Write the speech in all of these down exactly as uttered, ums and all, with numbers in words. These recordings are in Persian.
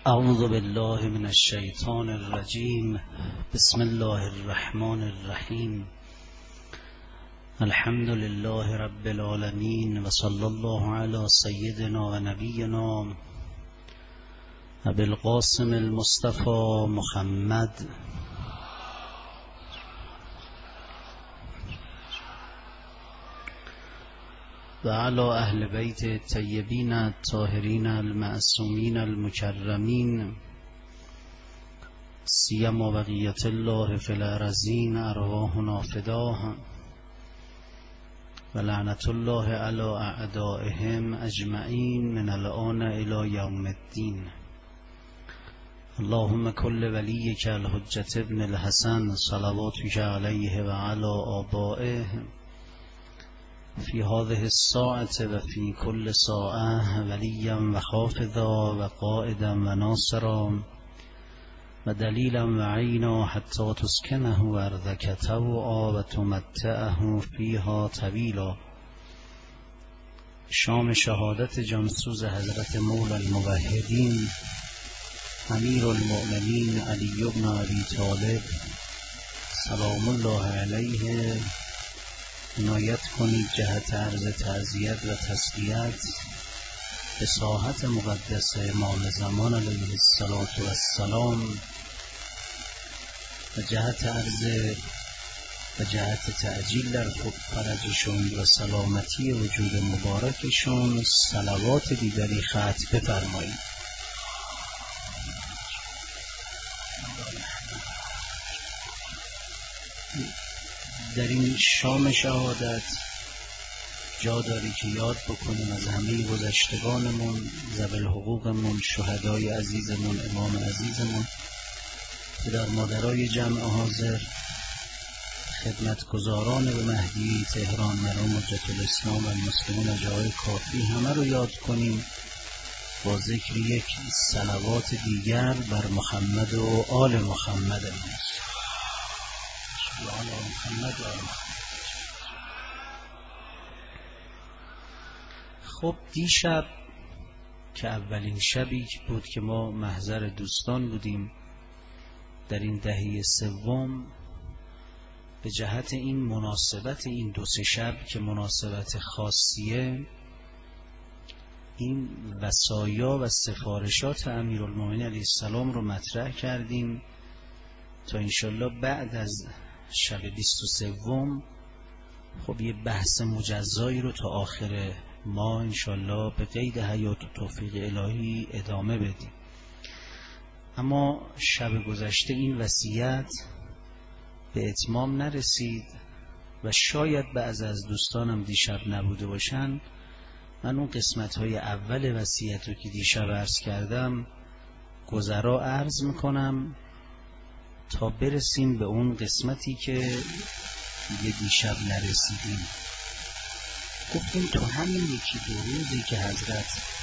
اعوذ بالله من الشیطان الرجیم. بسم الله الرحمن الرحیم. الحمد لله رب العالمین و صلی الله علی سیدنا و نبینا ابی القاسم المصطفى محمد و علی اهل بیت الطیبین الطاهرین المعصومین المکرمین سیما بقیت الله فی الارضین ارواحنا فداه و لعنت الله علی اعدائهم اجمعین من الآن الی یوم الدین. اللهم کل ولیک الحجة ابن الحسن صلواتک علیه و علی آبائه فی هذه الساعة و فی کل ساعة ولیا و حافظا و قائدا و ناصرا و دلیلا و عینا حتی تسکنه ارضک طوعا و تمتعه فیها طویلا. شام شهادت جانسوز حضرت مولا الموحدین امیر المؤمنین علی بن ابی طالب سلام الله علیه عنایت کنید جهت عرض تعزیت و تسلیت به ساحت مقدس امام زمان علیه السلام و جهت عرض و جهت تعجیل در فرجشون و سلامتی وجود مبارکشون صلوات دیگری ختم بفرمایید. در این شام شهادت جا داری که یاد بکنیم از همه گذشتگانمون، ذوی الحقوقمون، شهدای عزیزمون، امام عزیزمون، پدر مادرای جمع حاضر، خدمتگزاران به مهدی تهران مرام حجت الاسلام و المسلمین جای کافی، همه رو یاد کنیم با ذکر یک صلوات دیگر بر محمد و آل محمد. خب دیشب که اولین شبی بود که ما محضر دوستان بودیم در این دهه سوم، به جهت این مناسبت این دو سه شب که مناسبت خاصیه، این وصایا و سفارشات امیرالمومنین علیه السلام رو مطرح کردیم تا انشالله بعد از شب بیست و سوم خب یه بحث مجزایی رو تا آخر ما انشالله به قید حیات و توفیق الهی ادامه بدیم. اما شب گذشته این وصیت به اتمام نرسید و شاید بعض از دوستانم دیشب نبوده باشن. من اون قسمت های اول وصیت رو که دیشب عرض کردم گذرا عرض میکنم تا برسیم به اون قسمتی که دیگه دیشب نرسیدیم. گفتیم تو همین یکی دو روزی که حضرت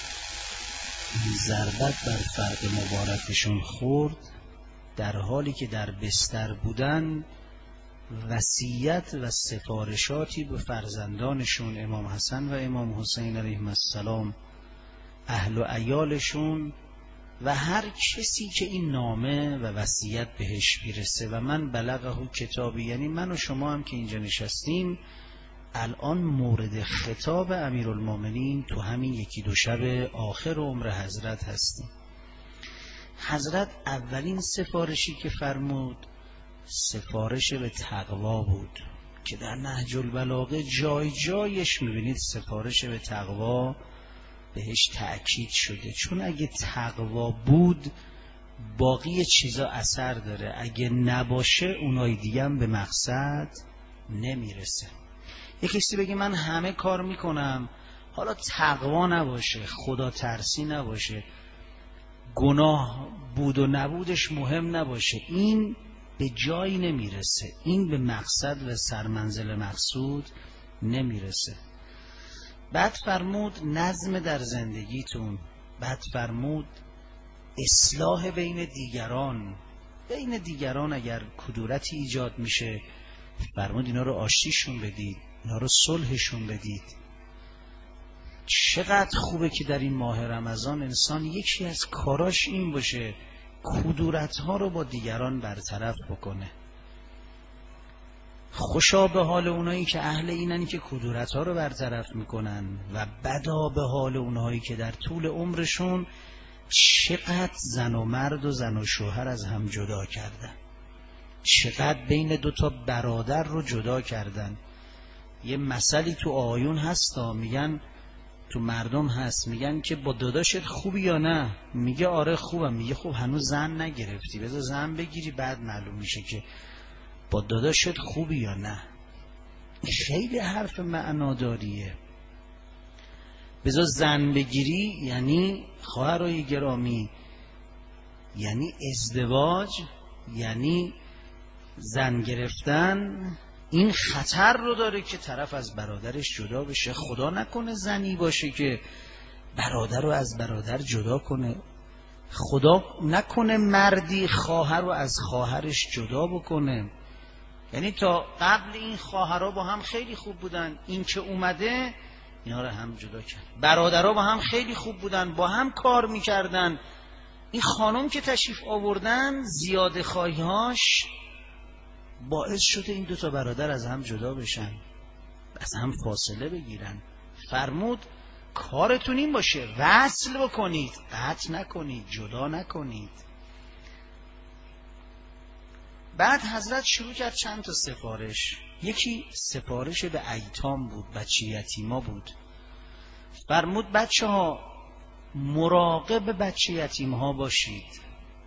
ضربت بر فرق مبارکشون خورد، در حالی که در بستر بودن وصیت و سفارشاتی به فرزندانشون امام حسن و امام حسین علیهم السلام، اهل و عیالشون و هر کسی که این نامه و وصیت بهش میرسه و من بلغه کتابی، یعنی من و شما هم که اینجا نشستیم الان مورد خطاب امیرالمومنین تو همین یکی دو شب آخر عمر حضرت هستیم. حضرت اولین سفارشی که فرمود سفارش به تقوا بود که در نهج البلاغه جای جایش میبینید سفارش به تقوا بهش تأکید شده، چون اگه تقوا بود باقی چیزا اثر داره، اگه نباشه اونای دیگه هم به مقصد نمیرسه. یک کسی بگه من همه کار میکنم، حالا تقوا نباشه، خدا ترسی نباشه، گناه بود و نبودش مهم نباشه، این به جایی نمیرسه، این به مقصد و سرمنزل مقصود نمیرسه. بعد فرمود نظم در زندگیتون، بعد فرمود اصلاح بین دیگران، بین دیگران اگر کدورتی ایجاد میشه فرمود اینا رو آشتیشون بدید، اینا رو صلحشون بدید. چقدر خوبه که در این ماه رمضان انسان یکی از کاراش این باشه کدورت‌ها رو با دیگران برطرف بکنه. خوشا به حال اونایی که اهل اینن که کدورت‌ها رو برطرف میکنن و بدا به حال اونایی که در طول عمرشون چقدر زن و مرد و زن و شوهر از هم جدا کردن، چقدر بین دوتا برادر رو جدا کردن. یه مثلی تو آیون هستا، میگن تو مردم هست، میگن که با داداشت خوبی یا نه؟ میگه آره خوبم. میگه خب هنوز زن نگرفتی، بذار زن بگیری بعد معلوم میشه که با داداشت خوبی یا نه. خیلی حرف معناداریه. بذار زن بگیری یعنی خواهرای گرامی، یعنی ازدواج، یعنی زن گرفتن. این خطر رو داره که طرف از برادرش جدا بشه. خدا نکنه زنی باشه که برادر رو از برادر جدا کنه. خدا نکنه مردی خواهر رو از خواهرش جدا بکنه. یعنی تا قبل این خواهرها با هم خیلی خوب بودن، این که اومده اینا رو هم جدا کرد. برادرها با هم خیلی خوب بودن، با هم کار میکردن. این خانم که تشریف آوردن زیاده خواهی‌هاش باعث شده این دوتا برادر از هم جدا بشن، از هم فاصله بگیرن. فرمود کارتون این باشه وصل بکنید، قطع نکنید، جدا نکنید. بعد حضرت شروع کرد چند تا سفارش. یکی سفارش به ایتام بود، بچه یتیما بود. فرمود بچه ها مراقب بچه یتیم ها باشید.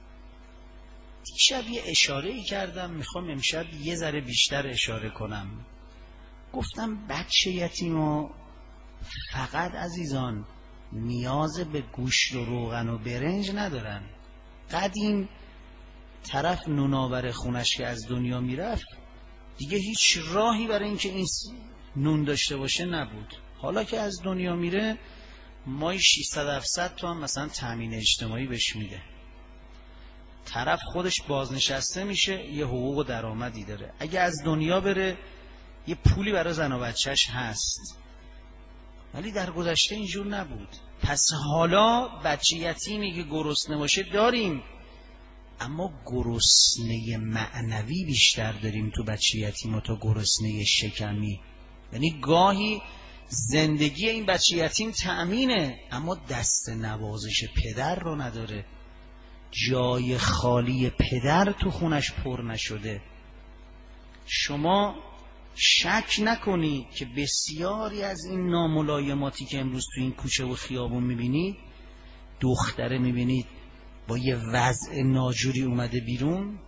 دیشب یه اشاره ای کردم، میخوام امشب یه ذره بیشتر اشاره کنم. گفتم بچه یتیما فقط عزیزان نیاز به گوشت و روغن و برنج ندارن. قدیم طرف نوناور خونش که از دنیا میرفت دیگه هیچ راهی برای اینکه این نون داشته باشه نبود. حالا که از دنیا میره مای ششصد هفتصد تومن مثلا تامین اجتماعی بهش میده. طرف خودش بازنشسته میشه، یه حقوق و درآمدی داره. اگه از دنیا بره یه پولی برای زن و بچهش هست. ولی در گذشته اینجور نبود. پس حالا بچه یتیمی که گرسنه باشه داریم، اما گرسنه معنوی بیشتر داریم تو بچه یتیم و تا گرسنه شکمی. یعنی گاهی زندگی این بچه یتیم تأمینه اما دست نوازش پدر رو نداره. جای خالی پدر تو خونش پر نشده. شما شک نکنید که بسیاری از این ناملایماتی که امروز تو این کوچه و خیابون میبینید، دختره میبینید با یه وضع ناجوری اومده بیرون،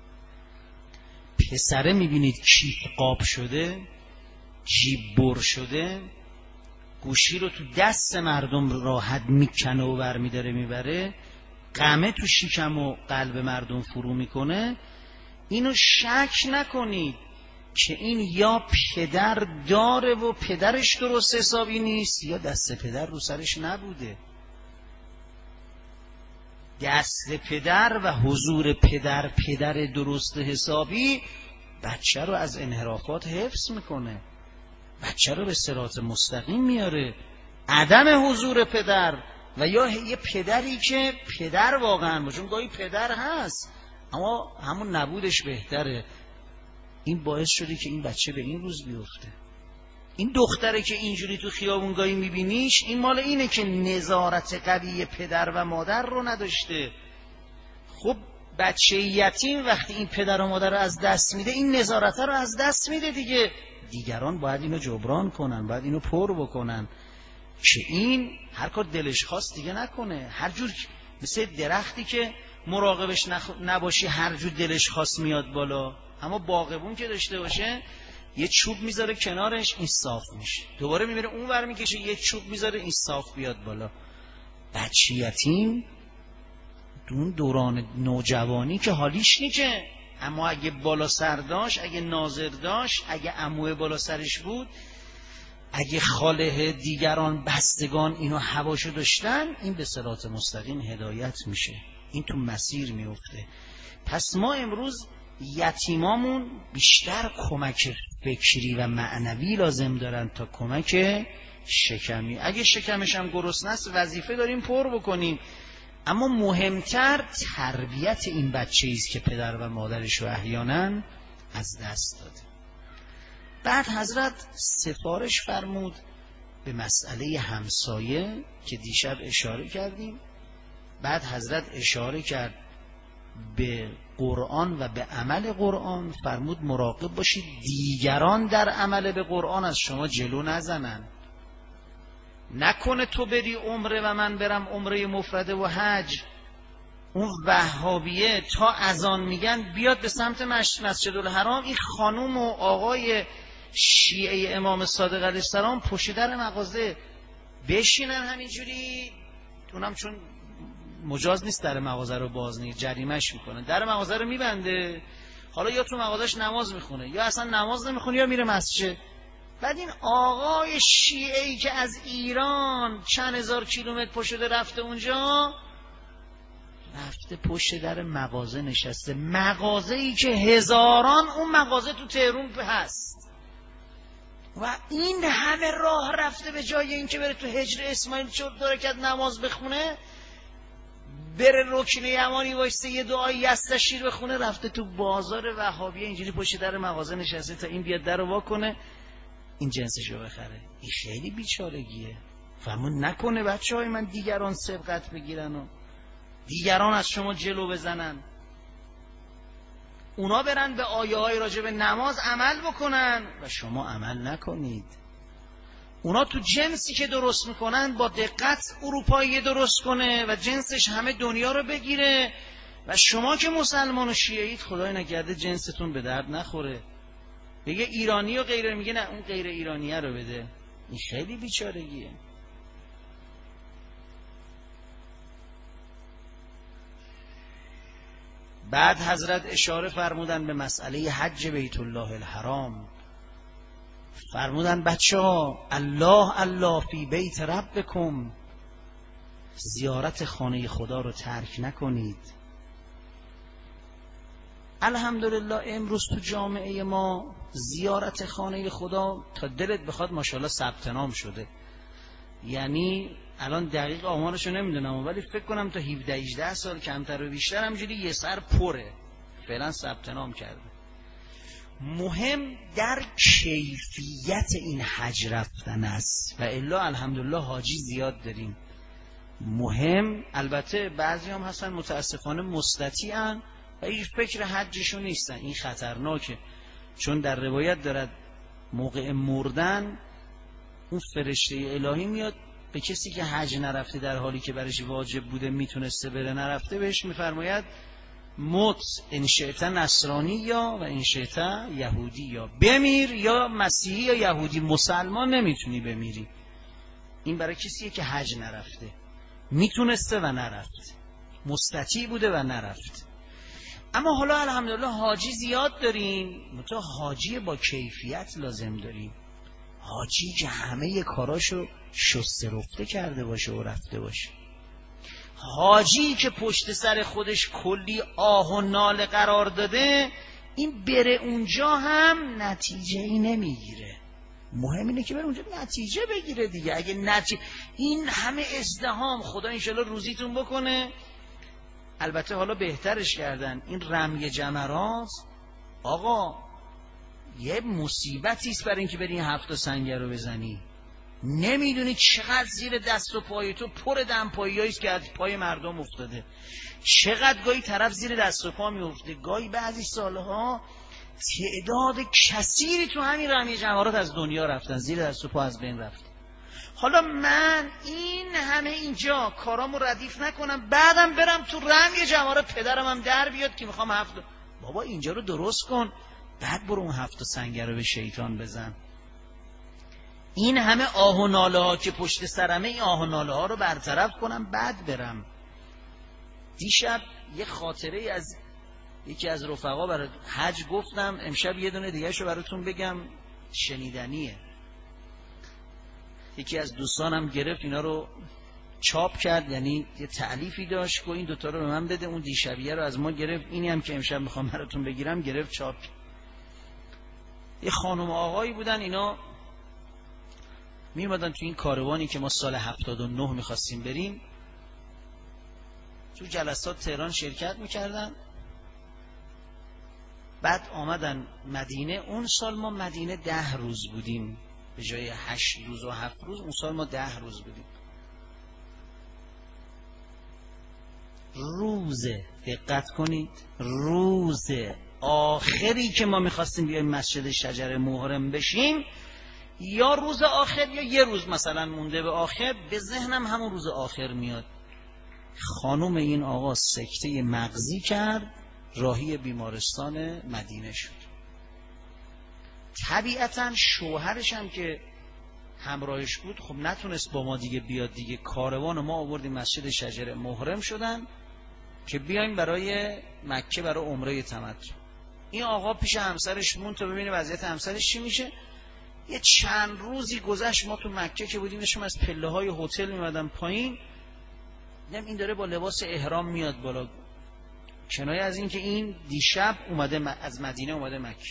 پسره میبینید کیف قاب شده، جیب بر شده، گوشی رو تو دست مردم راحت میکنه و برمیداره میبره، قمه تو شکم و قلب مردم فرو میکنه. اینو شک نکنید که این یا پدر داره و پدرش درست حسابی نیست یا دست پدر رو سرش نبوده. دست پدر و حضور پدر پدر درست حسابی بچه رو از انحرافات حفظ میکنه، بچه رو به صراط مستقیم میاره. عدم حضور پدر و یا یه پدری که پدر واقعا باشه، چون گاهی پدر هست اما همون نبودش بهتره، این باعث شده که این بچه به این روز بیفته. این دختره که اینجوری تو خیابون گاهی میبینیش، این مال اینه که نظارت قوی پدر و مادر رو نداشته. خب بچه یتیم وقتی این پدر و مادر رو از دست میده، این نظارت رو از دست میده دیگه. دیگران باید اینو جبران کنن، باید اینو پر بکنن که این هر کار دلش خواست دیگه نکنه. هر جور مثل درختی که مراقبش نخ... نباشی هر جور دلش خواست میاد بالا، اما باغبون که داشته باشه یه چوب میذاره کنارش این صاف میشه، دوباره میبره اون ور میکشه یه چوب میذاره این صاف بیاد بالا. بچه یتیم اون دوران نوجوانی که حالیش نیکه، اما اگه بالا سر داشت، اگه ناظر داشت، اگه عموه بالا سرش بود، اگه خاله دیگران بستگان اینو هواشو داشتن، این به صراط مستقیم هدایت میشه، این تو مسیر میفته. پس ما امروز یتیمامون بیشتر کمک فکری و معنوی لازم دارن تا کمک شکمی. اگه شکمش هم گرسنه است وظیفه داریم پر بکنیم، اما مهمتر تربیت این بچه ایست که پدر و مادرش رو احیانا از دست داده. بعد حضرت سفارش فرمود به مسئله همسایه که دیشب اشاره کردیم. بعد حضرت اشاره کرد به قرآن و به عمل قرآن، فرمود مراقب باشید دیگران در عمل به قرآن از شما جلو نزنن. نکنه تو بری عمره و من برم عمره مفرده و حج، اون وهابیه تا اذان میگن بیاد به سمت مسجد الحرام، این خانوم و آقای شیعه امام صادق علیه السلام پشت در مغازه بشینن همینجوری، اونم چون مجاز نیست در مغازه رو باز نیست، جریمهش میکنه، در مغازه رو میبنده، حالا یا تو مغازش نماز میخونه یا اصلا نماز نمیخونه یا میره مسجد. بعد این آقای شیعه‌ای که از ایران چند هزار کیلومتر پشت رفته اونجا، رفته پشت در مغازه نشسته، مغازه‌ای که هزاران اون مغازه تو تهران هست و این همه راه رفته به جای اینکه بره تو هجر اسماعیل چهار رکعت نماز بخونه، بره رکن یمانی وایسته یه دعای یستشیر بخونه، رفته تو بازار وهابیه اینجوری پشت در مغازه نشسته تا این بیاد در رو وا کنه این جنسشو بخره. این خیلی بیچارگیه. فرمون نکنه بچه های من دیگران سبقت بگیرن و دیگران از شما جلو بزنن، اونا برن به آیه های راجع به نماز عمل بکنن و شما عمل نکنید. اونا تو جنسی که درست میکنن با دقت اروپایی درست کنه و جنسش همه دنیا رو بگیره و شما که مسلمان و شیعید خدای نکرده جنستون به درد نخوره، بگه ایرانی و غیره، میگه نه اون غیر ایرانیه رو بده. این خیلی بیچارگیه. بعد حضرت اشاره فرمودن به مسئله حج بیت الله الحرام. فرمودن بچه ها الله الله فی بیت ربکم، زیارت خانه خدا رو ترک نکنید. الحمدلله امروز تو جامعه ما زیارت خانه خدا تا دلت بخواد ماشاءالله ثبت نام شده. یعنی الان دقیق آمارشو نمیدونم ولی فکر کنم تا هفده هجده سال کمتر و بیشتر همجوری یه سر پره فعلا ثبت نام کرده. مهم در کیفیت این حج رفتن است و الا الحمدلله حاجی زیاد داریم. مهم البته بعضی هم هستن متاسفانه مستطیعن و هیچ فکر حجشون نیستن، این خطرناکه، چون در روایت دارد موقع مردن اون فرشته الهی میاد به کسی که حج نرفته در حالی که برش واجب بوده میتونسته بره نرفته، بهش میفرماید موت انشئت نصرانی یا و انشئت یهودی، یا بمیر یا مسیحی یا یهودی، مسلمان نمیتونی بمیری. این برای کسیه که حج نرفته، میتونسته و نرفت، مستطیع بوده و نرفت. اما حالا الحمدلله حاجی زیاد داریم، متو حاجی با کیفیت لازم داریم، حاجی که همه کاراشو شسته رفته کرده باشه و رفته باشه، حاجی که پشت سر خودش کلی آه و ناله قرار داده، این بره اونجا هم نتیجه ای نمیگیره. مهم اینه که بره اونجا نتیجه بگیره دیگه. اگه نتیجه این همه ازدحام، خدا انشالله روزیتون بکنه. البته حالا بهترش کردن این رمی جمرات، آقا یه مصیبتی است برای اینکه بری این هفت سنگر رو بزنی. نمیدونی چقدر زیر دست و پای تو پر دمپایی است که از پای مردم افتاده، چقدر گاهی طرف زیر دست و پا میفته، گاهی بعضی سالها تعداد کثیری تو همین رمی جمرات از دنیا رفتن، زیر دست و پا از بین رفت. حالا من این همه اینجا کارامو ردیف نکنم بعدم برم تو رمی جمرات پدرم هم در بیاد که میخوام هفت، بابا اینجا رو درست کن بعد برو اون هفت سنگر رو به شیطان بزن. این همه آه و ناله ها که پشت سرمه، این آه و ناله ها رو برطرف کنم بعد برم. دیشب یه خاطره از یکی از رفقا برای حج گفتم، امشب یه دونه دیگه شو براتون بگم، شنیدنیه. یکی از دوستانم گرفت اینا رو چاپ کرد، یعنی یه تألیفی داشت که این دوتا رو به من بده، اون دیشبیه رو از ما گرفت، اینی هم که امشب میخوام براتون بگیرم گرفت چاپ کرد. یه خانم آقایی بودن، اینا می اومدن تو این کاروانی که ما سال هفتاد و نه میخواستیم بریم، تو جلسات تهران شرکت میکردن. بعد آمدن مدینه. اون سال ما مدینه ده روز بودیم به جای هشت روز و هفت روز. اون سال ما ده روز بودیم. روز، دقت کنید، روز آخری که ما میخواستیم بیایم مسجد شجره محرم بشیم، یا روز آخر یا یه روز مثلا مونده به آخر، به ذهنم همون روز آخر میاد، خانم این آقا سکته مغزی کرد، راهی بیمارستان مدینه شد. طبیعتا شوهرش هم که همراهش بود خب نتونست با ما دیگه بیاد دیگه. کاروان ما آوردیم مسجد شجره محرم شدن که بیایم برای مکه برای عمره تمتع. این آقا پیش همسرش موند تا ببینه وضعیت همسرش چی میشه. یه چند روزی گذشت، ما تو مکه که بودیم نشم از پله های هتل میمدم پایین، دیدم این داره با لباس احرام میاد بالا، کنایه از این که این دیشب اومده از مدینه اومده مکه.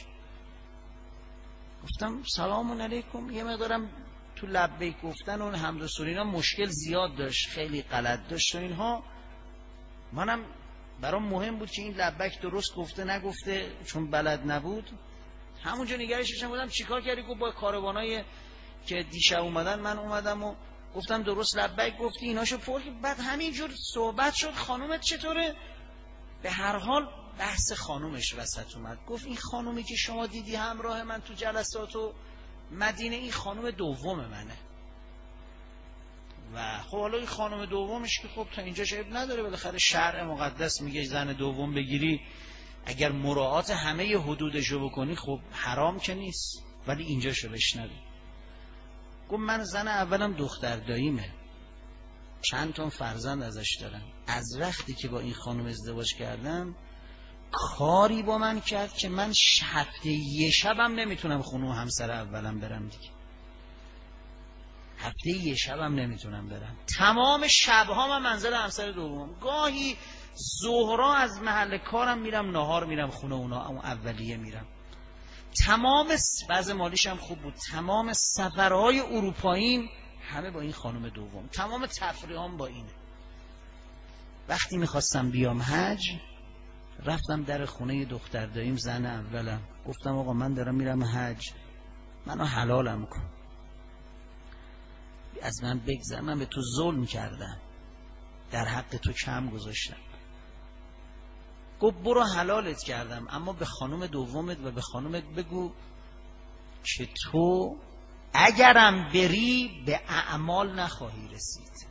گفتم سلام علیکم. یه مقدارم تو لبیک گفتن اون حمد و سورینا مشکل زیاد داشت، خیلی غلط داشت و اینها. منم برام مهم بود که این لبیک درست گفته نگفته، چون بلد نبود. همونجا نگرش داشتم، بودم چیکار کردی؟ گفت با کاروانای که دیشب اومدن من اومدم و گفتم درست لبیک گفتی، ایناشو پر. بعد همینجور صحبت شد. خانومت چطوره؟ به هر حال بحث خانومش وسط اومد. گفت این خانومی که شما دیدی همراه من تو جلسات و مدینه، این خانوم دوم منه. و خب حالا این خانوم دومش که خب تا اینجاش عیب نداره، بالاخره شرع مقدس میگه زن دوم بگیری اگر مراعات همه حدودشو بکنی خب حرام که نیست، ولی اینجاشو بشنوی. گفت من زن اولم دختر داییمه، چند تا فرزند ازش دارم. از وقتی که با این خانم ازدواج کردم کاری با من کرد که من هفته یه شبم نمیتونم خونه همسر اولم برم دیگه. هفته یه شبم نمیتونم برم. تمام شبها من منزل همسر دومم. گاهی ظهرا از محل کارم میرم ناهار میرم خونه اونا، اون اولیه میرم. تمام وضع مالیشم خوب بود. تمام سفرهای اروپاییم همه با این خانم دوم. تمام تفریحام با اینه. وقتی میخواستم بیام حج، رفتم در خونه دختر داییم زن اولم، گفتم آقا من دارم میرم حج، منو حلالم کن، از من بگذر، من به تو ظلم کردم، در حق تو کم گذاشتم. گفت برو حلالت کردم، اما به خانم دومت و به خانمت بگو که تو اگرم بری به اعمال نخواهی رسید،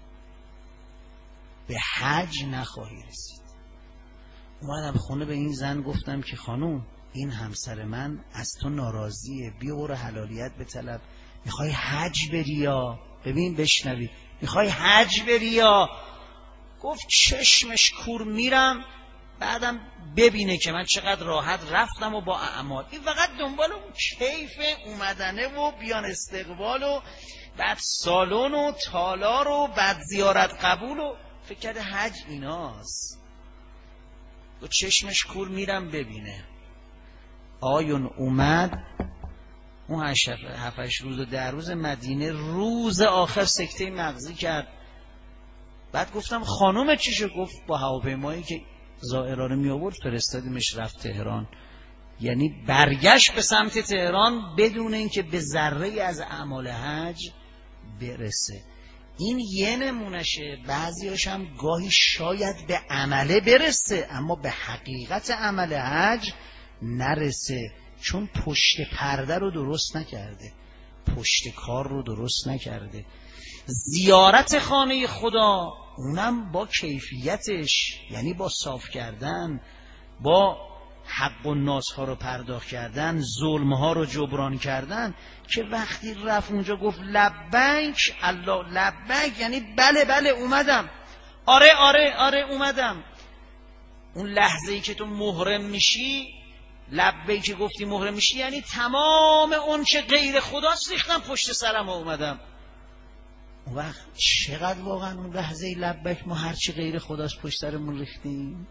به حج نخواهی رسید. اومدم خونه به این زن گفتم که خانم این همسر من از تو ناراضیه، بیا برو حلالیت به طلب. میخوای حج بری یا؟ ببین بشنوی، میخوای حج بری یا؟ گفت چشمش کور، میرم بعدم ببینه که من چقدر راحت رفتم و با اعمال. این فقط دنبال اون کیف اومدنه و بیان استقبال و بعد سالن و تالار و بعد زیارت قبول و فکر کرده حج ایناست. و چشمش کور، میرم ببینه. آیون اومد اون هفتش روز و ده روز مدینه، روز آخر سکته مغزی کرد. بعد گفتم خانوم چی شد؟ گفت با هواپیمایی که زائرانه می آورد فرستادیمش رفت تهران. یعنی برگشت به سمت تهران بدون اینکه به ذره از اعمال حج برسه. این یه نمونشه. بعضیاش هم گاهی شاید به عمله برسه اما به حقیقت عمل حج نرسه، چون پشت پرده رو درست نکرده، پشت کار رو درست نکرده. زیارت خانه خدا اونم با کیفیتش، یعنی با صاف کردن، با حق و ناس ها رو پرداخت کردن، ظلم ها رو جبران کردن، که وقتی رفت اونجا گفت لبیک الله لبیک، یعنی بله بله اومدم، آره آره آره اومدم. اون لحظه ای که تو محرم میشی، لبیک که گفتی محرم میشی، یعنی تمام اون چه غیر خداست ریختم پشت سرم و اومدم. اون وقت چقدر واقعا اون لحظه لبیک ما هرچی غیر خداست پشت سرمون ریختیم.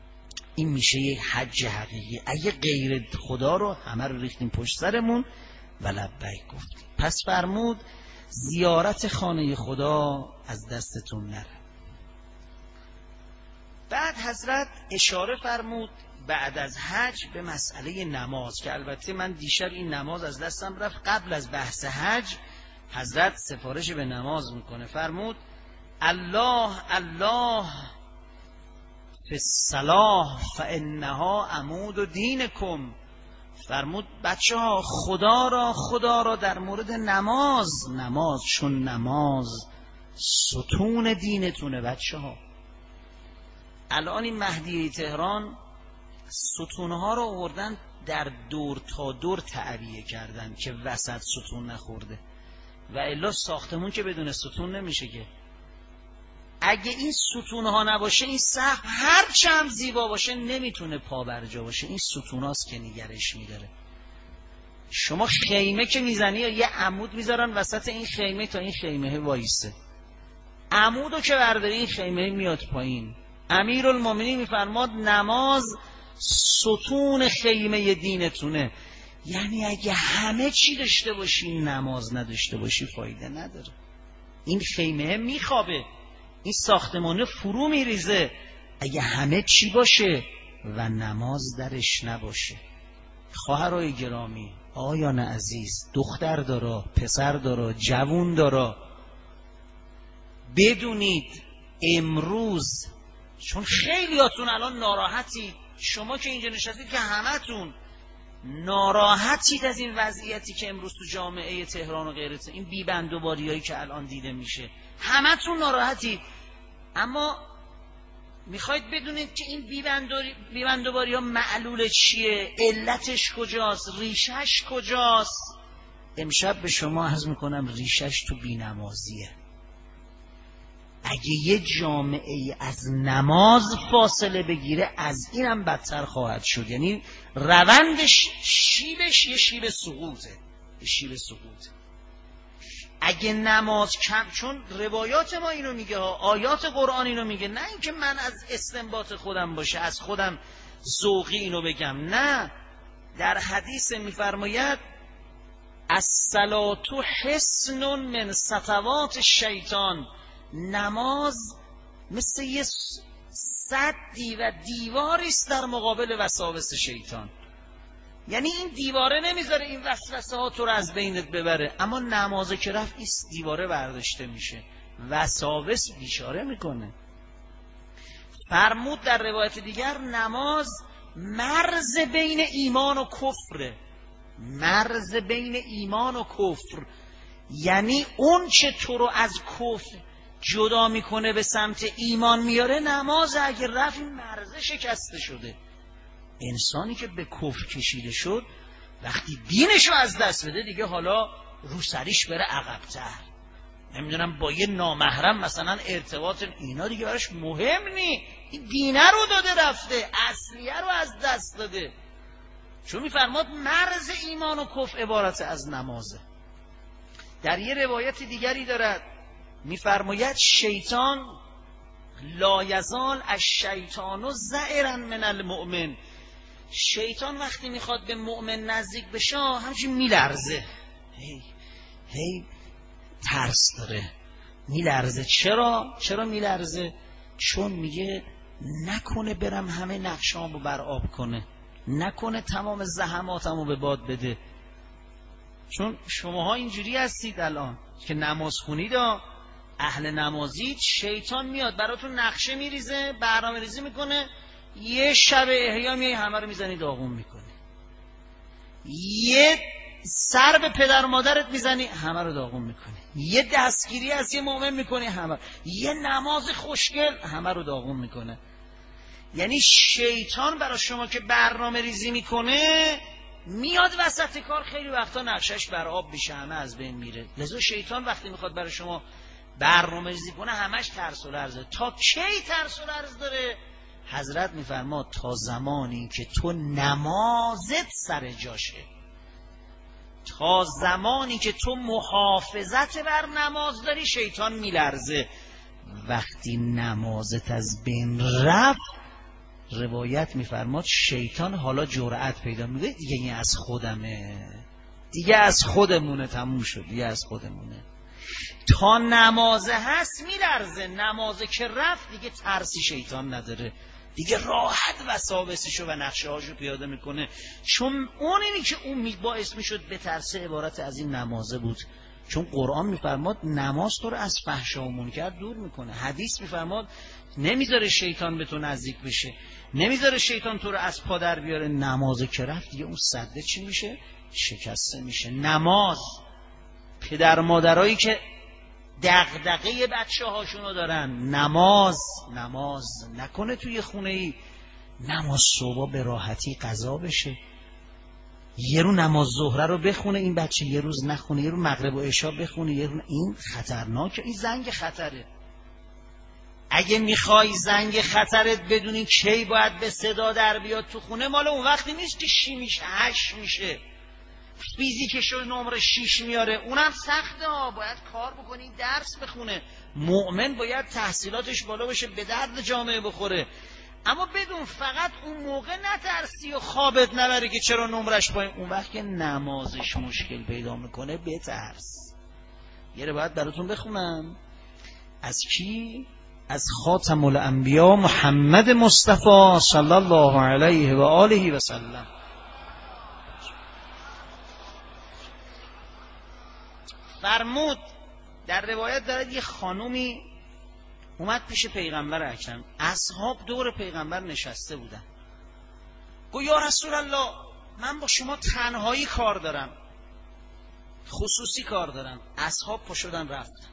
این میشه یک حج حقیقی. اگه غیر خدا رو همه رو ریختیم پشت سرمون، و لبیک گفتیم. پس فرمود زیارت خانه خدا از دستتون نره. بعد حضرت اشاره فرمود بعد از حج به مسئله نماز، که البته من دیشب این نماز از دستم رفت. قبل از بحث حج حضرت سفارش به نماز میکنه. فرمود الله الله فی الصلاة فانها عمود دینکم. فرمود بچه ها خدا را خدا را در مورد نماز، نماز چون نماز ستون دینتونه بچه ها. الان این مهدیه تهران ستونها رو آوردن در دور تا دور تعبیه کردن که وسط ستون نخورده، و الا ساختمون که بدون ستون نمیشه که. اگه این ستونها نباشه این سقف هر چند زیبا باشه نمیتونه پا برجا باشه. این ستوناست که نگرش میداره. شما خیمه که میزنی یا یه عمود میذارن وسط این خیمه تا این خیمه وایسه، عمودو که برداری این خیمه میاد پایین. امیرالمومنین میفرماد نماز ستون خیمه دینتونه. یعنی اگه همه چی داشته باشی نماز نداشته باشی فایده نداره. این خیمه میخوابه، این ساختمانه فرو میریزه اگه همه چی باشه و نماز درش نباشه. خواهرای گرامی، آقایان عزیز، دختر دارا، پسر دارا، جوون دارا، بدونید امروز، چون خیلیاتون الان ناراحتید، شما که اینجا نشستید که همتون ناراحتید از این وضعیتی که امروز تو جامعه تهران و غیره، این بیبندوباریایی که الان دیده میشه، همتون ناراحتید. اما میخواید بدونید که این بیبندوباری ها معلول چیه؟ علتش کجاست؟ ریشش کجاست؟ امشب به شما عرض میکنم ریشش تو بینمازیه. اگه یه جامعه از نماز فاصله بگیره از اینم بدتر خواهد شد. یعنی روندش شیبش یه شیب سقوطه، یه شیب سقوطه. اگه نماز کم، چون روایات ما اینو میگه ها، آیات قرآن اینو میگه، نه اینکه من از استنباط خودم باشه، از خودم ذوقی اینو بگم، نه. در حدیث میفرماید الصلاة حصن من سطوات الشیطان. نماز مثل یه سدی و دیواری است در مقابل وساوس شیطان. یعنی این دیواره نمیذاره این وسوسه ها تو رو از بینت ببره، اما نماز که رفت این دیواره برداشته میشه، وساوس بیچاره میکنه. فرمود در روایت دیگر نماز مرز بین ایمان و کفره، مرز بین ایمان و کفر. یعنی اون چه تو رو از کفر جدا میکنه به سمت ایمان میاره، نماز اگر رفت این مرزه شکسته شده. انسانی که به کفر کشیده شد وقتی دینشو از دست بده دیگه حالا روسریش بره عقب‌تر، نمیدونم با یه نامحرم مثلا ارتباط، اینا دیگه براش مهم نی. این دینه رو داده رفته، اصلیه رو از دست داده. چون میفرماد مرز ایمان و کفر عبارت از نمازه. در یه روایت دیگری دارد میفرماید شیطان لا یزال الشیطان زائرا من المؤمن. شیطان وقتی میخواد به مؤمن نزدیک بشه همچین میلرزه، هی هی ترس داره، میلرزه. چرا؟ چرا میلرزه؟ چون میگه نکنه برم همه نقشامو بر آب کنه، نکنه تمام زحماتمو به باد بده. چون شماها اینجوری هستید الان که نماز خونید، اهل نمازید، شیطان میاد براتون نقشه میریزه، برنامه ریزی میکنه، یه شب احیا میای همه رو میزنی داغون میکنی، یه سر به پدر مادرت میزنی همه رو داغون میکنی، یه دستگیری از یه مؤمن میکنی همه، یه نماز خوشگل همه رو داغون میکنه. یعنی شیطان برای شما که برنامه ریزی میکنه میاد وسط کار، خیلی وقتا نقشش بر آب میشه، همه از بین میره. لذا شیطان وقتی میخواد برای شما برنامه ریزی کنه همش ترس و لرزه. تا کی ترس و لرز داره؟ حضرت میفرما تا زمانی که تو نمازت سر جاشه، تا زمانی که تو محافظت بر نماز داری شیطان میلرزه. وقتی نمازت از بین رفت، روایت میفرماد شیطان حالا جرأت پیدا میکنه، دیگه این از خودمه، دیگه از خودمونه، تموم شد، دیگه از خودمونه. تا نمازه هست میلرزه، نمازه که رفت دیگه ترسی شیطان نداره، دیگه راحت وساوسشو و نقشه هاشو پیاده میکنه. چون اونی که اون باعث میشد به ترس عبارت از این نمازه بود. چون قرآن میفرماد نماز تو رو از فحشا و منکر دور میکنه. حدیث میفرماد نمیذاره شیطان به تو نزدیک بشه، نمیذاره شیطان تو رو از پا در بیاره. نمازه که رفت دیگه اون سده چی میشه؟ شکسته میشه. نماز، پدر مادرایی که دغدغه بچه هاشونو دارن، نماز نماز نکنه توی خونه ای، نماز صبح به راحتی قضا بشه. یه رو نماز ظهره رو بخونه این بچه، یه روز نخونه، یه رو مغرب و عشا بخونه، یه رو. این خطرناکه، این زنگ خطره. اگه میخوای زنگ خطرت بدونی کی باید به صدا در بیاد تو خونه، مال اون وقتی نیست که شی میشه هش میشه، فیزیکشو نمره شیش میاره، اونم سخته ها، باید کار بکنی، درس بخونه. مؤمن باید تحصیلاتش بالا باشه، به درد جامعه بخوره. اما بدون فقط اون موقع نترسی و خوابت نبره که چرا نمرش پایین، اون وقت که نمازش مشکل پیدا میکنه بترس. یه رو باید براتون بخونم از کی؟ از خاتم الانبیا محمد مصطفی صلی الله علیه و آله و سلم. فرمود در روایت دارد یه خانومی اومد پیش پیغمبر اکرم، اصحاب دور پیغمبر نشسته بودن. گفت یا رسول الله من با شما تنهایی کار دارم، خصوصی کار دارم. اصحاب پاشدن رفتن.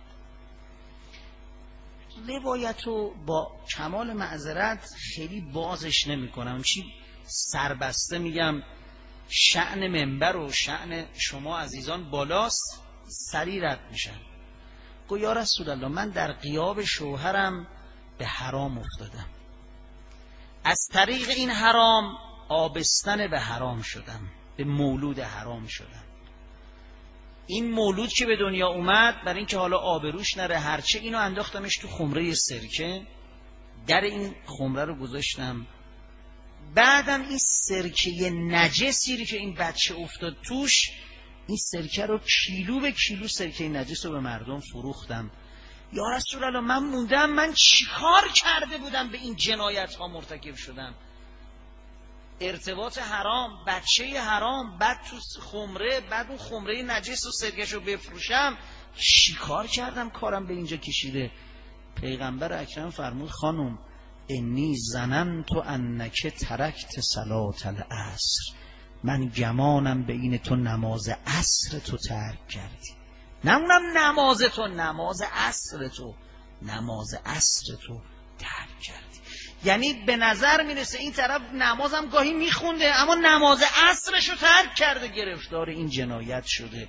روایتو با کمال معذرت خیلی بازش نمی کنم، چی سربسته میگم، شأن منبر و شأن شما عزیزان بالاست، سری رد میشن. گفت یا رسول الله من در غیاب شوهرم به حرام افتادم، از طریق این حرام آبستن به حرام شدم، به مولود حرام شدم. این مولود که به دنیا اومد برای اینکه حالا آبروش نره هرچه، اینو انداختمش تو خمره سرکه، در این خمره رو گذاشتم. بعدم این سرکه نجسی که این بچه افتاد توش، این سرکه رو کیلو به کیلو سرکه نجس رو به مردم فروختم. یا رسول الله من موندم من چیکار کرده بودم به این جنایت ها مرتکب شدم؟ ارتباط حرام، بچه حرام، بعد تو خمره، بعد اون خمره نجس و سرکش رو بفروشم، چیکار کردم کارم به اینجا کشیده؟ پیغمبر اکرم فرمود خانم انی ظننت انک ترکت صلاة العصر، من گمانم به این تو نماز عصر تو ترک کردی. نمونم نماز تو، نماز عصر تو، نماز عصر تو ترک کردی. یعنی به نظر میرسه این طرف نمازم گاهی میخونده اما نماز عصرشو ترک کرده، گرفتار این جنایت شده.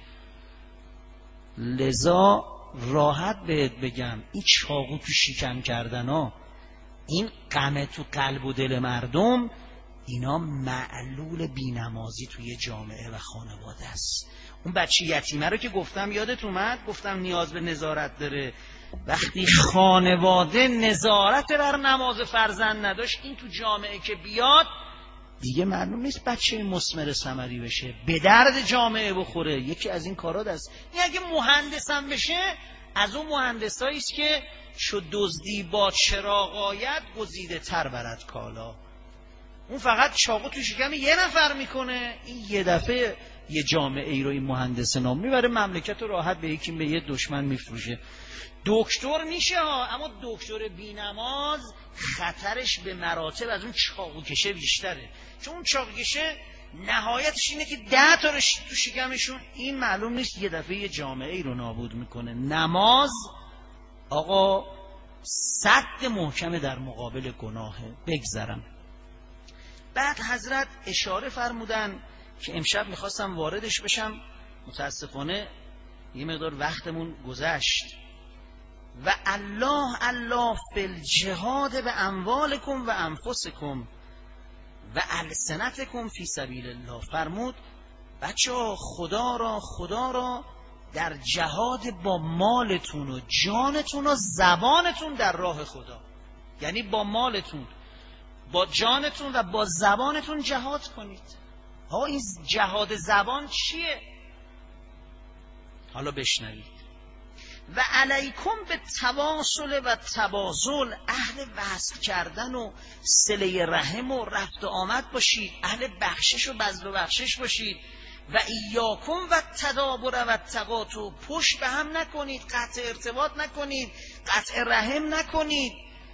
لذا راحت بهت بگم این چاقو تو شکم کردن ها، این غم تو قلب و دل مردم، اینا معلول بینمازی توی جامعه و خانواده است. اون بچه یتیمه رو که گفتم یادت اومد، گفتم نیاز به نظارت داره. وقتی خانواده نظارت بر نماز فرزند نداشت، این تو جامعه که بیاد دیگه معلوم نیست بچه مثمر ثمری بشه، به درد جامعه بخوره. یکی از این کارا دست، این اگه مهندس هم بشه از اون مهندسایی است که شو دزدی با چراغ آید گزیده تر برد کالا. اون فقط چاقو تو شکم یه نفر میکنه، این یه دفعه یه جامعه ای رو این مهندس نام میبره، مملکت رو راحت به یکی به یه دشمن میفروشه. دکتر میشه ها، اما دکتر بی‌نماز خطرش به مراتب از اون چاقو کشه بیشتره. چون اون چاقو کشه نهایتش اینه که ده تا رو تو شکمشون، این معلوم نیست یه دفعه یه جامعه ای رو نابود میکنه. نماز آقا سد محکمه در مقابل گناهه. بگذرم. بعد حضرت اشاره فرمودن که امشب میخواستم واردش بشم، متاسفانه یه مقدار وقتمون گذشت. و الله الله فی الجهاد به اموالکم و انفسکم و السنتکم فی سبیل الله. فرمود بچه ها خدا را خدا را در جهاد با مالتون و جانتون و زبانتون در راه خدا، یعنی با مالتون، با جانتون و با زبانتون جهاد کنید. ها این جهاد زبان چیه؟ حالا بشنوید. و علیکم به تواصل و تبازل، اهل وصل کردن و صله رحم و رفت و آمد باشید، اهل بخشش و بذل و بخشش باشید. و ایاکم و تدابر و تقاطع، پشت به هم نکنید، قطع ارتباط نکنید، قطع رحم نکنید.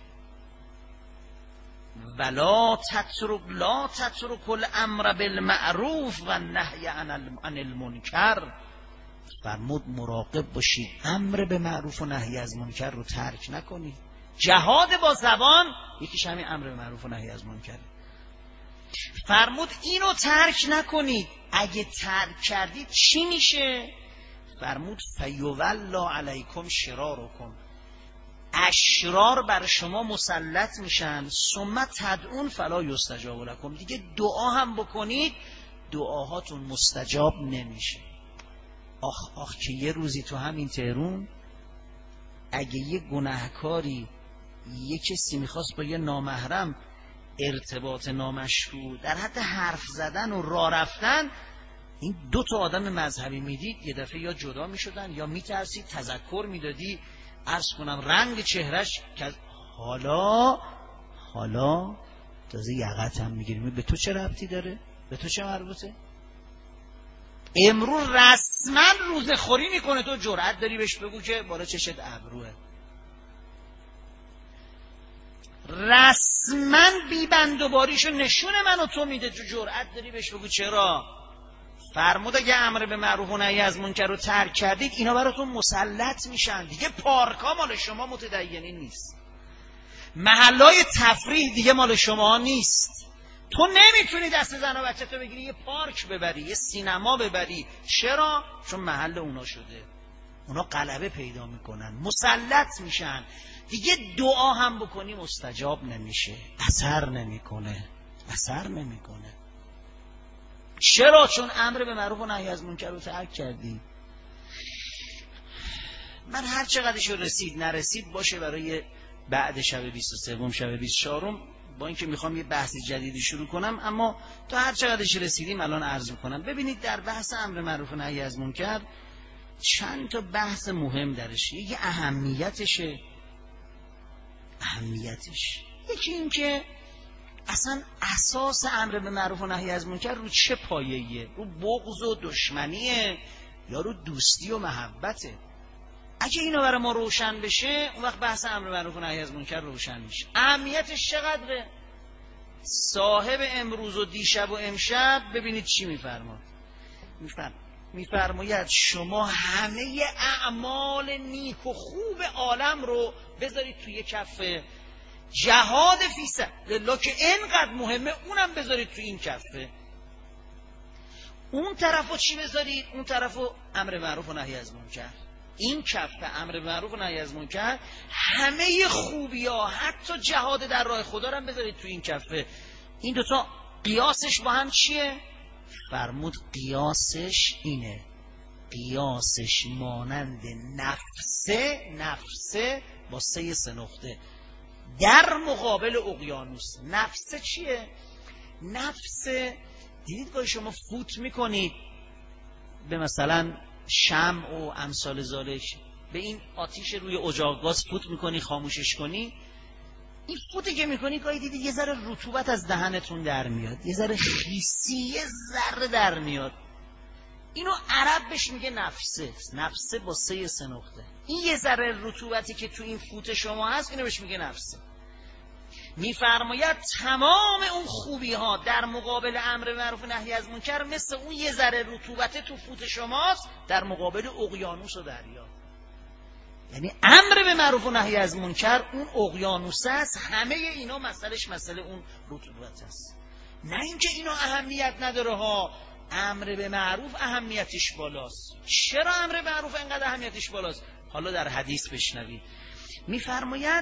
ولا تترک لا تترک الامر بالمعروف و النهی عن المنکر. فرمود مراقب باشید، امر به معروف و نهی از منکر رو ترک نکنید. جهاد با زبان یکیش همین امر به معروف و نهی از منکر. فرمود اینو ترک نکنید. اگه ترک کردید چی میشه؟ فرمود فیولا علیکم شرارکم، اشرار بر شما مسلط میشن. ثم تدعون فلا یستجاب لکم، دیگه دعا هم بکنید دعاهاتون مستجاب نمیشه. آخ آخ که یه روزی تو همین تهرون اگه یه گناهکاری، یه کسی میخواست با یه نامحرم ارتباط نامشروع در حد حرف زدن و راه رفتن، این دو تا آدم مذهبی میدید یه دفعه یا جدا میشدن یا میترسید، تذکر میدادی، عرض کنم رنگ چهرش که حالا حالا تازه یقت هم میگیریم. به تو چه ربطی داره؟ به تو چه مربوطه؟ امروز رسما روزه خوری میکنه، تو جرأت داری بهش بگو که بالا چشت ابروه. رسما بیبندوباریشو نشون منو تو میده، تو جرأت داری بهش بگو چرا؟ فرمود اگه امر به معروف و نهی از منکر رو ترک کردید اینا براتون مسلط میشن. دیگه پارکا مال شما متدینین نیست، محلای تفریح دیگه مال شما نیست. تو نمیتونی دست زن و بچه تو بگیری یه پارک ببری، یه سینما ببری. چرا؟ چون محل اونا شده. اونا غلبه پیدا میکنن، مسلط میشن. دیگه دعا هم بکنی مستجاب نمیشه، اثر نمیکنه، اثر نمیکنه. چرا؟ چون امر به معروف و نهی از منکر رو ترک کردی. من هر چقدرش رسید نرسید باشه برای بعد شب بیست و سوم شب بیست و چهارم، با اینکه میخوام یه بحث جدیدی شروع کنم، اما تا هر چقدرش رسیدیم الان عرض میکنم. ببینید در بحث امر معروف و نهی از منکر چند تا بحث مهم درش. یه اهمیتشه، اهمیتش یکی این که اصلا اساس امر به معروف و نهی از منکر رو چه پایه‌ایه؟ رو بغض و دشمنیه یا رو دوستی و محبته؟ اگه اینو برای ما روشن بشه اون وقت بحث امر معروف و نهی از منکر روشن میشه. اهمیتش چقدره؟ صاحب امروز و دیشب و امشب ببینید چی میفرماد. میفرماید شما همه اعمال نیک و خوب عالم رو بذارید توی کفه، جهاد فی سبیل الله که اینقدر مهمه اونم بذارید توی این کفه. اون طرفو چی بذارید؟ اون طرفو امر معروف و نهی از منکر. این کفه امر به معروف و نهی از منکر، همه خوبی‌ها حتی جهاد در راه خدا رو هم بذارید توی این کفه. این دوتا قیاسش با هم چیه؟ فرمود قیاسش اینه، قیاسش مانند نفسه، نفسه با سه سه نقطه در مقابل اقیانوس. نفسه چیه؟ نفسه دیدید که شما فوت میکنید به مثلا شمع و امثال ذالک، به این آتیش روی اجاق گاز فوت میکنی خاموشش کنی، این فوتی که میکنی گاهی دیدید یه ذره رطوبت از دهنتون در میاد، یه ذره خیسی، یه ذره در میاد. اینو عرب بهش میگه نفسه، نفسه با سه سه نقطه. این یه ذره رطوبتی که تو این فوت شما هست اینو بهش میگه نفسه. میفرماید تمام اون خوبی ها در مقابل امر معروف و نهی از منکر مثل اون یه ذره رطوبت تو فوت شماست در مقابل اقیانوس و دریا. یعنی امر به معروف و نهی از منکر اون اقیانوس است، همه اینا مسئلهش مسئله اون رطوبت است. نه اینکه اینا اهمیت نداره ها، امر به معروف اهمیتش بالاست. چرا امر به معروف اینقدر اهمیتش بالاست؟ حالا در حدیث بشنوید. میفرماید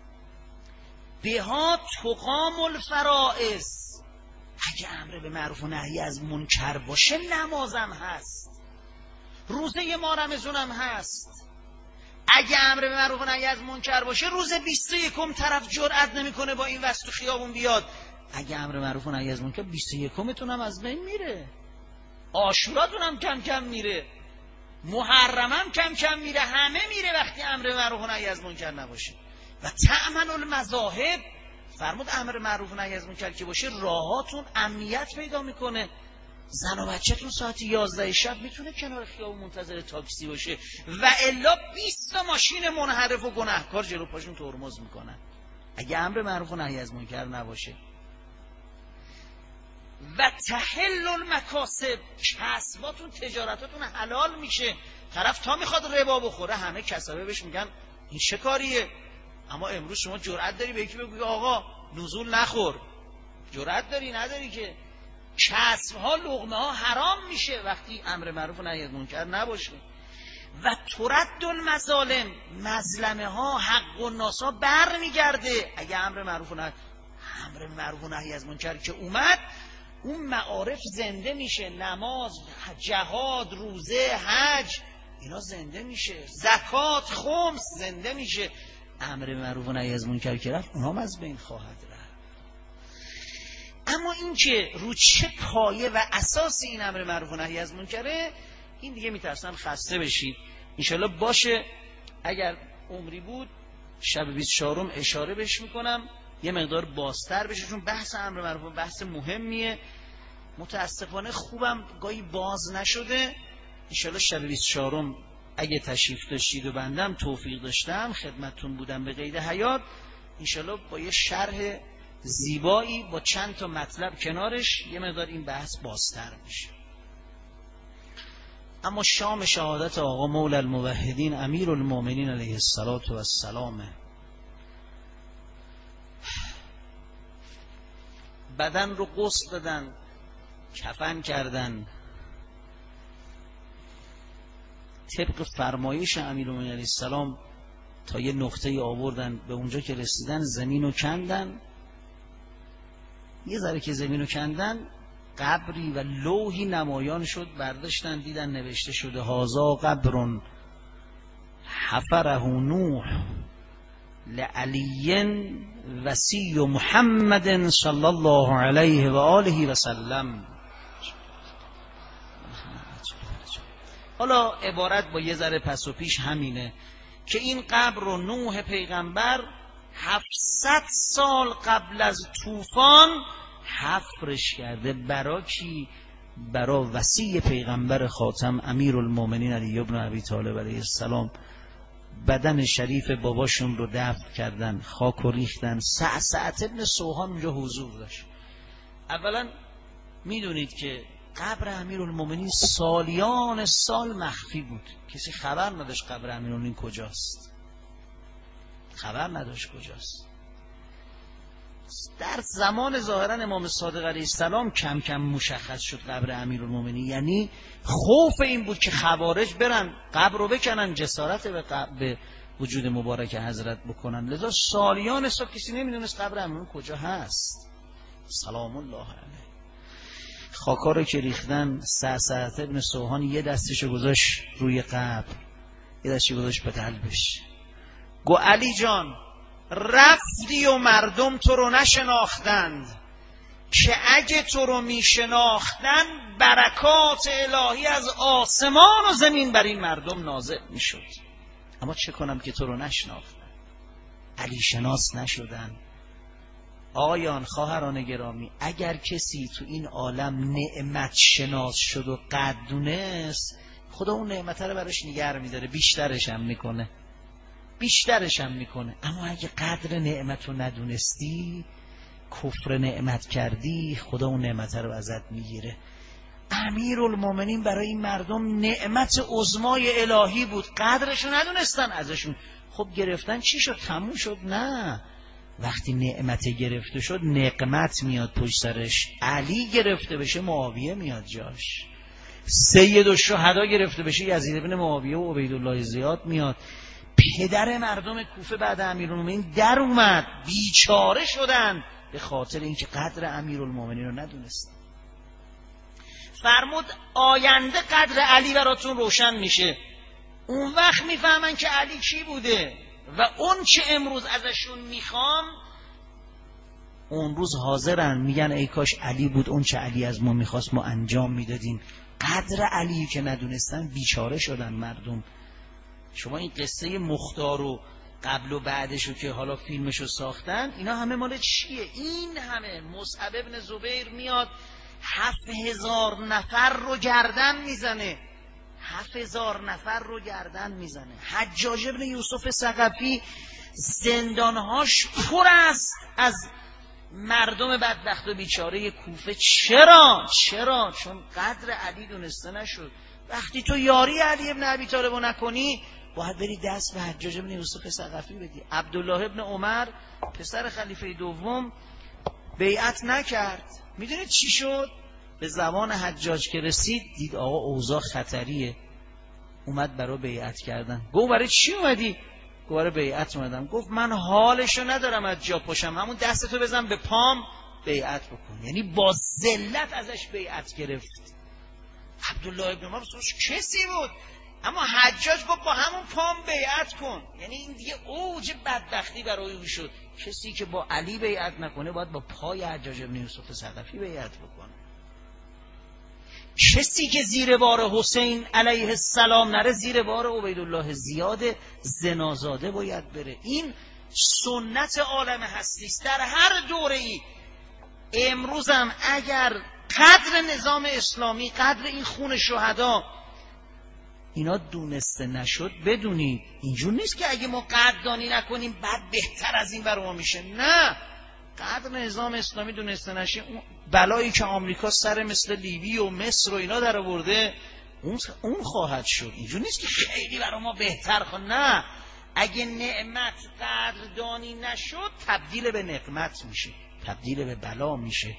بها تقام الفرائض، اگه امر به معروف و نهی از منکر باشه نمازم هست، روزه ما رمضانم هست. اگه امر به معروف و نهی از منکر باشه روز بیست و یکم طرف جرئت نمیکنه با این وسط و خیابون بیاد. اگه امر به معروف و نهی از منکر بیست و یکم تون هم از بین میره، عاشوراتون هم کم کم میره. محرمم کم کم میره، همه میره وقتی امر معروف و نهی از منکر نباشه. و تأمن المذاهب، فرمود امر معروف و نهی از منکر که باشه راهاتون امنیت پیدا میکنه. زن و بچه‌تون ساعت یازده شب میتونه کنار خیابون منتظر تاکسی باشه و الا بیست تا ماشین منحرف و گناهکار جلو پاشون ترمز میکنن اگه امر معروف و نهی از منکر نباشه. و تحل المکاسب، کسباتون تجارتاتون حلال میشه. طرف تا میخواد ربا بخوره همه کسبه بهش میگن این چه کاریه، اما امروز شما جرأت داری به یکی بگی آقا نزول نخور؟ جرأت داری؟ نداری که. کسبها لقمه ها حرام میشه وقتی امر معروف و نهی از منکر نباشه. و ترد المظالم، مظلمه ها حق و ناسا بر میگرده اگه امر معروف و نهی امر معروف و نهی از منکر که اومد، اون معارف زنده میشه. نماز، جهاد، روزه، حج، اینا زنده میشه. زکات، خمس زنده میشه. امر معروف و نهی از منکر که رفت اونام از بین خواهد رفت. اما این که رو چه پایه و اساس این امر معروف و نهی از منکره، این دیگه میترسم خسته بشید. انشالله باشه اگر عمری بود شب بیست و چهارم اشاره بهش میکنم یه مقدار بازتر بشه، چون بحث امر معروف بحث مهمیه. متاسفانه خوبم گاهی باز نشده. انشالله شب بیست و چهارم اگه تشریف داشتید و بندم توفیق داشتم خدمتتون بودم به قید حیات، انشالله با یه شرح زیبایی با چند تا مطلب کنارش یه مقدار این بحث بازتر میشه. اما شام شهادت آقا مولا الموحدین امیر المؤمنین علیه الصلاة و السلام، بدن رو غسل دادن، کفن کردن، طبق فرمایش امیرالمومنین علیه السلام تا یه نقطه آوردن، به اونجا که رسیدن زمین رو کندن. یه ذره که زمین رو کندن قبری و لوحی نمایان شد، برداشتن دیدن نوشته شده هازا قبر حفره نوح لعلی وصی محمد صلی الله علیه و آله و سلم. حالا عبارت با یه ذره پس و پیش همینه که این قبر رو نوح پیغمبر هفتصد سال قبل از طوفان حفرش کرده. برا کی؟ برا وصی پیغمبر خاتم امیرالمؤمنین علی بن ابی طالب علیه السلام. بدن شریف باباشون رو دفن کردن، خاک و ریختن. سعسعة ابن سوهان اونجا حضور داشت. اولا میدونید که قبر امیرالمؤمنین سالیان سال مخفی بود، کسی خبر نداشت قبر امیرالمؤمنین کجاست، خبر نداشت کجاست. در زمان ظاهرا امام صادق علیه السلام کم کم مشخص شد قبر امیرالمؤمنین، یعنی خوف این بود که خوارج برن قبر رو بکنن، جسارت به, به وجود مبارک حضرت بکنن. لذا سالیان سال کسی نمیدونست قبر امیرالمؤمنین کجا هست. سلام الله علیه. خاکا رو که ریختن، سعسعة ابن سوهان یه دستشو گذاشت روی قبر، یه دستشو گذاشت به قلبش، گو علی جان رفتی و مردم تو رو نشناختند، که اگه تو رو می شناختن برکات الهی از آسمان و زمین بر این مردم نازل می شد. اما چه کنم که تو رو نشناختن، علی شناس نشدن. آقایان خواهران گرامی، اگر کسی تو این عالم نعمت شناس شد و قدر دونست، خدا اون نعمت رو براش نگه میداره، بیشترش هم میکنه بیشترش هم میکنه. اما اگه قدر نعمت رو ندونستی، کفر نعمت کردی، خدا اون نعمت رو ازت میگیره. امیرالمومنین برای این مردم نعمت عظمای الهی بود، قدرش رو ندونستن ازشون. خب گرفتن چی شد؟ تموم شد؟ نه، وقتی نعمت گرفته شد نقمت میاد پشت سرش. علی گرفته بشه معاویه میاد جاش، سید الشهدا گرفته بشه یزید بن معاویه و عبیدالله زیاد میاد. پدر مردم کوفه بعد امیرالمومنین در اومد، بیچاره شدن به خاطر اینکه قدر امیرالمومنین رو ندونستن. فرمود آینده قدر علی براتون روشن میشه، اون وقت میفهمن که علی کی بوده و اون چه امروز ازشون میخوام اون روز حاضرن، میگن ای کاش علی بود، اون چه علی از ما میخواست ما انجام میدادیم. قدر علی که ندونستن بیچاره شدن مردم. شما این قصه مختار و قبل و بعدشو که حالا فیلمشو ساختن، اینا همه مال چیه؟ این همه مصعب ابن زبیر میاد هفت هزار نفر رو گردن میزنه، هفت هزار نفر رو گردن میزنه. حجاج ابن یوسف ثقفی زندانهاش پر است از مردم بدبخت و بیچاره کوفه. چرا؟ چرا؟ چون قدر علی دونسته نشد. وقتی تو یاری علی ابن ابی طالب نکنی، باید بری دست به حجاج ابن یوسف ثقفی بدی. عبدالله ابن عمر پسر خلیفه دوم بیعت نکرد. میدونید چی شد؟ به زبان حجاج که رسید دید آقا اوضاع خطریه، اومد برای بیعت کردن. گفت برای چی اومدی؟ گفت برای بیعت اومدم. گفت من حالشو ندارم از جا پاشم، همون دستتو بزن به پام بیعت بکن. یعنی با ذلت ازش بیعت گرفت. عبدالله ابن عمر بسوش کسی بود، اما حجاج گفت با همون پام بیعت کن. یعنی این دیگه اوج بدبختی برای او شد. کسی که با علی بیعت نکنه باید با پای حجاج ابن یوسف ثقفی بیعت بکنه. کسی که زیر بار حسین علیه السلام نره، زیر بار عبیدالله زیاد زنازاده باید بره. این سنت عالم هستی است در هر دوره‌ای. امروزم اگر قدر نظام اسلامی، قدر این خون شهدا اینا دونسته نشد، بدونید اینجور نیست که اگه ما قدردانی نکنیم بعد بهتر از این برای ما میشه. نه، قدر نظام اسلامی دونسته نشه، اون بلایی که آمریکا سر مثل لیبی و مصر و اینا در آورده اون اون خواهد شد. اینجور نیست که خیلی برای ما بهتر خواهد. نه، اگه نعمت قدردانی نشد تبدیل به نقمت میشه، تبدیل به بلا میشه.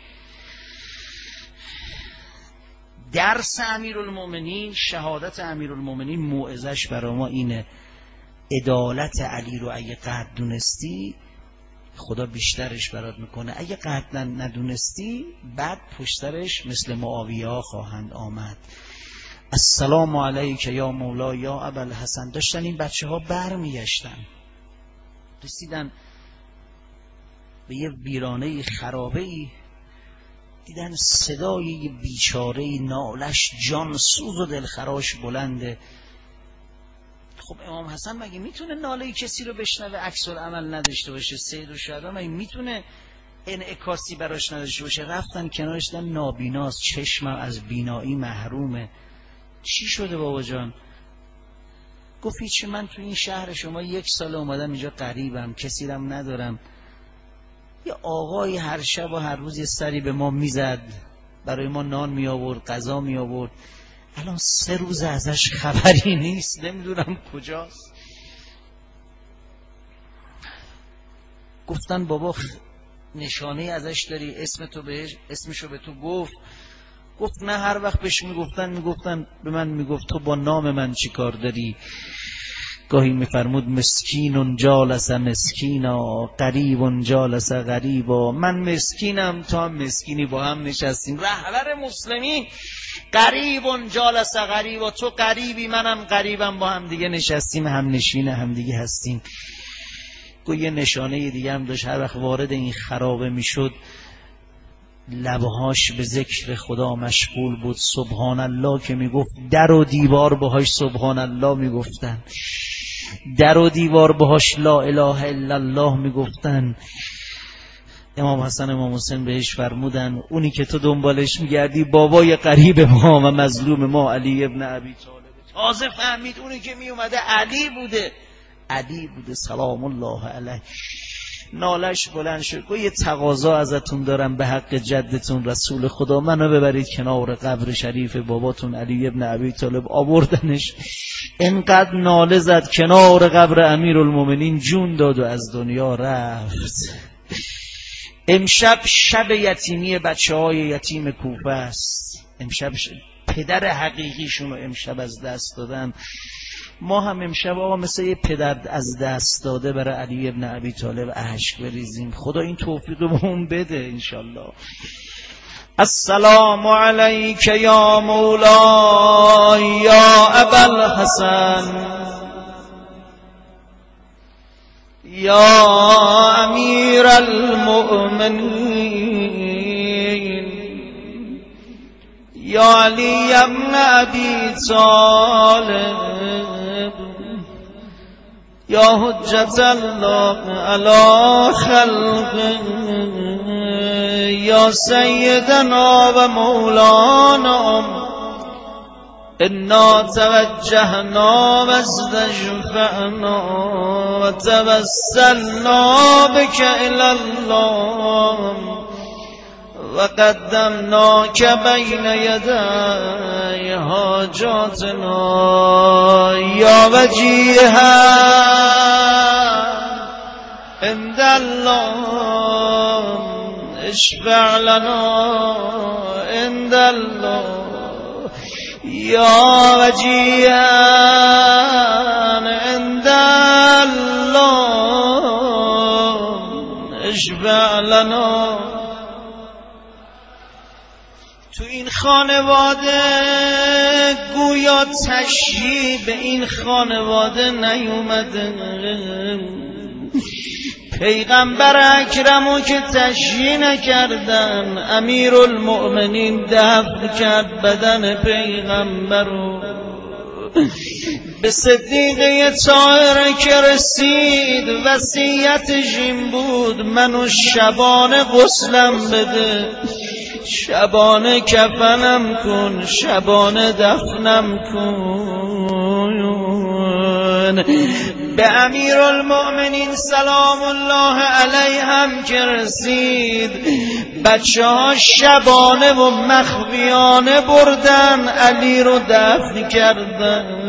درس امیرالمومنین، شهادت امیرالمومنین، موعظش برای ما اینه. عدالت علی رو اگه قدر دونستی خدا بیشترش برات میکنه، اگه قدر ندونستی بعد پشترش مثل معاویه ها خواهند آمد. السلام علیک یا مولا یا ابوالحسن. داشتن این بچه ها برمیگشتن، رسیدن به یه ویرانه خرابه ای، دیدن صدای بیچاره نالش جان سوز و دلخراش بلنده. خب امام حسن مگه میتونه ناله کسی رو بشنوه عکس العمل نداشته باشه؟ سید الشهدا مگه میتونه انعکاسی براش نداشته باشه؟ رفتن کنارش، دیدن نابیناست، چشمم از بینایی محرومه. چی شده بابا جان؟ گفت هیچی، من تو این شهر شما یک سال اومدم اینجا، غریبم، کسی رم ندارم. یه آقای هر شب و هر روز یه سری به ما میزد، برای ما نان می آورد، غذا می آورد. الان سه روز ازش خبری نیست، نمیدونم کجاست. گفتن بابا نشانه ازش داری؟ اسم تو بهش، اسمشو به تو گفت؟ گفت نه، هر وقت بهش میگفتن میگفتن به من میگفت تو با نام من چی کار داری. گاهی میفرمود مسکین جالس مسکینا، غریب جالس غریبا. من مسکینم، تو هم مسکینی، با هم نشستیم. رهبر مسلمین غریب جالس غریبا، تو غریبی منم غریبم، با هم دیگه نشستیم، هم نشین هم دیگه هستیم. گویا یه نشانه دیگه هم داشت، هر وقت وارد این خرابه میشد لبهاش به ذکر خدا مشغول بود. سبحان الله که میگفت در و دیوار باهاش سبحان الله میگفتن، در و دیوار باهاش لا اله الا الله میگفتن. امام حسن امام حسین بهش فرمودن اونی که تو دنبالش میگردی بابای قریب ما و مظلوم ما علی ابن ابی طالب. تازه فهمید اونی که میومده علی بوده، علی بوده سلام الله علیه. نالش بلند شد، گفت یه تقاضا ازتون دارم به حق جدتون رسول خدا، منو ببرید کنار قبر شریف باباتون علی ابن ابی طالب. آوردنش، اینقدر ناله زد کنار قبر امیرالمومنین، جون داد و از دنیا رفت. امشب شب یتیمی بچه های یتیم کوفه است. امشب پدر حقیقیشون رو امشب از دست دادن. ما هم امشب آقا مثل یه پدر از دست داده برای علی ابن ابی طالب اشک بریزیم. خدا این توفیق رو بهمون بده انشالله. السلام علیک یا مولا یا ابوالحسن یا امیر المؤمنین یا علی ابن ابی طالب یا حجت الله علی خلقه یا سیدنا و مولانا انا توجهنا و استشفعنا و توسلنا بك الى الله و قدمناک بین یدی حاجاتنا یا وجیها عند الله اشفع لنا عند الله یا وجیها عند الله اشفع لنا. تو این خانواده گویا تشریح به این خانواده نیومده، پیغمبر اکرمو که تشریح نکردن، امیرالمؤمنین دفن کرد بدن پیغمبرو، به صدیقه طاهره که رسید وصیتش این بود منو شبانه غسلم بده، شبانه کفنم کن، شبانه دفنم کن. به امیرالمؤمنین سلام الله علیه هم که رسید بچه ها شبانه و مخفیانه بردن علی رو دفن کردن.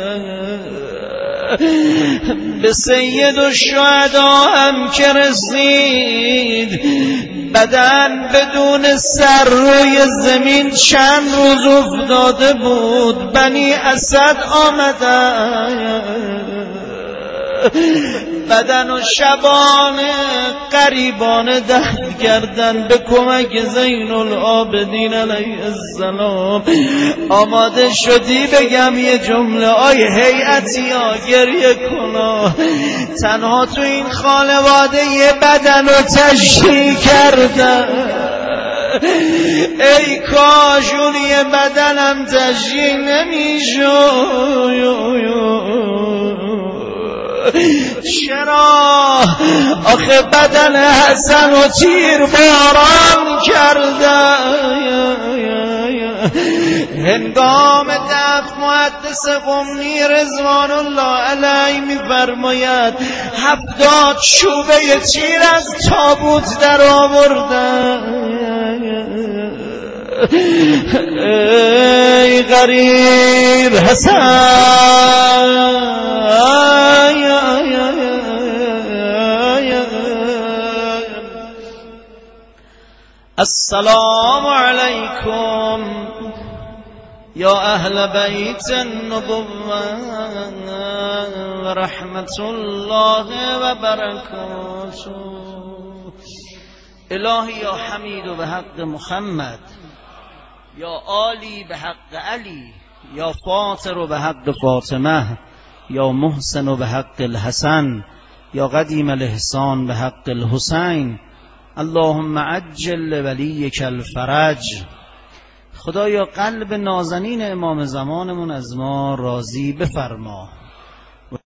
به سید الشهدا هم که رسید بدن بدون سر روی زمین چند روز افتاده بود، بنی اسد آمدن بدن و شبانه قریبانه دفن کردن به کمک زین العابدین علیه السلام. آماده شدی بگم یه جمله آی هیئتی ها گریه کنا، تنها تو این خانواده یه بدن رو تشریح کردن، ای کاش اون یه بدنم تشریح نمیشد. چرا؟ آخه بدن حسن و تیر باران کرده. هنگام دفن محدث قمی رضوان الله علیه میفرماید هفتاد چوبه تیر از تابوت در آوردن. ای غریب حسن السلام علیکم یا اهل بیت النبوة و رحمت الله و برکاته. الهی یا حمید و به حق محمد، یا عالی به حق علی، یا فاطر و به حق فاطمه، یا محسن و به حق الحسن، یا قدیم الاحسان به حق الحسین. اللهم عجل ولیک الفرج. خدایا قلب نازنین امام زمانمون از ما راضی بفرما.